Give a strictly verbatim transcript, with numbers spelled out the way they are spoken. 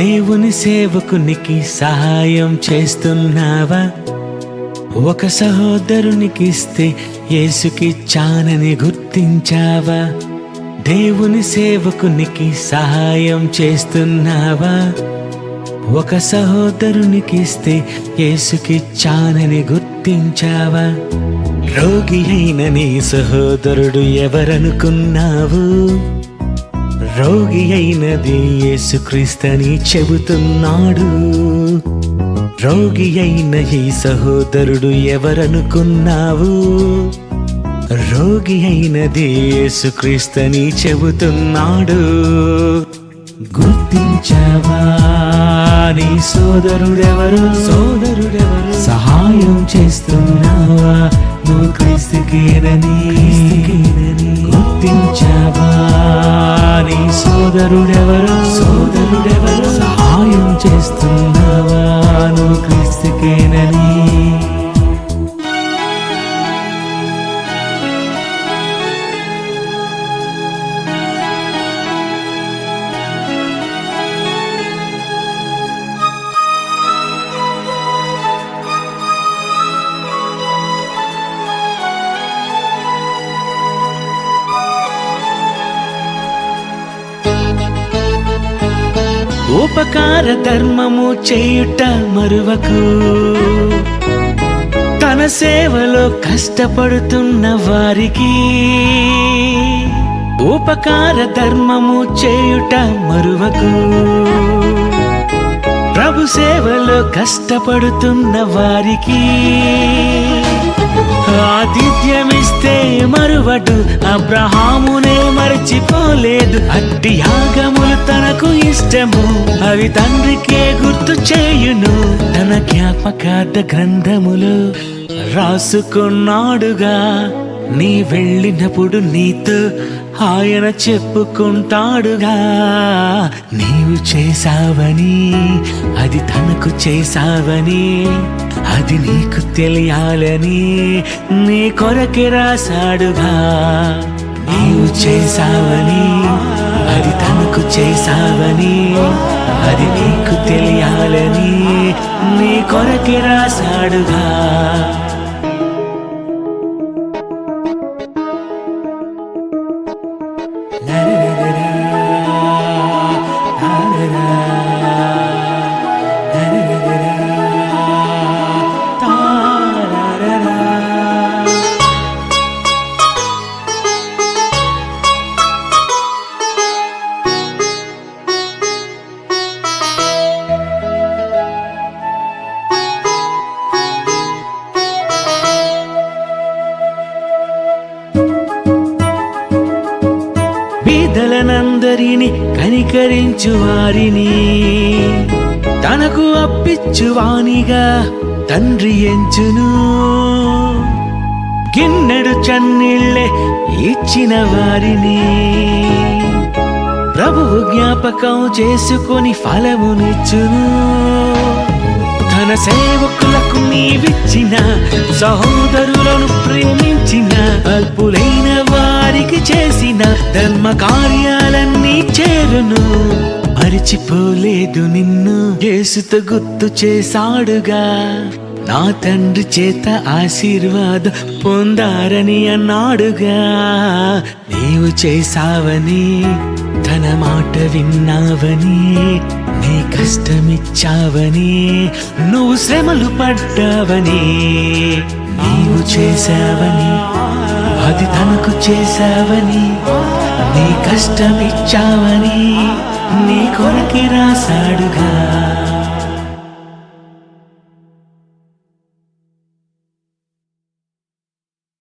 దేవుని సేవకునికి సహాయం చేస్తున్నావా? ఒక సహోదరునికి ఇస్తే యేసుకిచ్చానని గుర్తించావా? దేవుని సేవకునికి సహాయం చేస్తున్నావా? ఒక సహోదరునికి ఇస్తే యేసుకిచ్చానని గుర్తించావా? రోగి అయిన నీ సహోదరుడు ఎవరనుకున్నావు? రోగి అయినది యేసుక్రీస్తని చెబుతున్నాడు. రోగి అయిన ఈ సహోదరుడు ఎవరనుకున్నావు? రోగి అయినది యేసుక్రీస్తని చెబుతున్నాడు. గుర్తించావా నీ సోదరుడెవరు? సోదరుడెవరు? సహాయం చేస్తున్నావా నువ్వు క్రీస్తుకేనని? గుర్తించావా నీ సోదరుడెవరు? సోదరుడెవరు? సహాయం చేస్తున్నావా నువ్వు క్రీస్తుకేనని? ఉపకార ధర్మము చేయుట మరువకు. తన సేవలో కష్టపడుతున్న వారికి ఉపకార ధర్మము చేయుట మరువకు. ప్రభు సేవలో కష్టపడుతున్న వారికి ఆతిథ్యమిస్తే మరువడు. అబ్రహామునే మరచిపోలేదు. అట్టి యాగములు తనకు ఇష్టము, అవి తండ్రికే గుర్తు చేయును. తన జ్ఞాపకార్థ గ్రంథములు రాసుకున్నాడుగా. నీ వెళ్ళినప్పుడు నీతో ఆయన చెప్పుకుంటాడుగా. నీవు చేసావని, అది తనకు చేసావని, అది నీకు తెలియాలని నీ కొరకే రాశాడుగా. నీవు చేసావని, అది తనకు చేసావని, అది నీకు తెలియాలని నీ కొరకే రాశాడుగా. బీదలనందరిని కనికరించు వారిని తనకు అప్పిచ్చువానిగా తండ్రి ఎంచును. గిన్నెడు చన్నీళ్ళే ఇచ్చిన వారిని ప్రభువు జ్ఞాపకం చేసుకొని ఫలమునిచ్చును. తన సేవకులకు నీవిచ్చిన, సహోదరులను ప్రేమించిన, అల్పులైన వారికి చేసిన ధర్మ కార్యాలన్నీ చేరును. మరిచిపోలేదు నిన్ను, యేసుతో గుర్తు చేశాడుగా. నా తండ్రి చేత ఆశీర్వాదం పొందారని అన్నాడుగా. నీవు చేసావని, తన మాట విన్నావని, నీ కష్టమిచ్చావని, నువ్వు శ్రమలు పడ్డావని, నీవు చేసావని, అది తనకు చేసావని, నీ కష్టమిచ్చావని నీ కొరకి రాశాడుగా.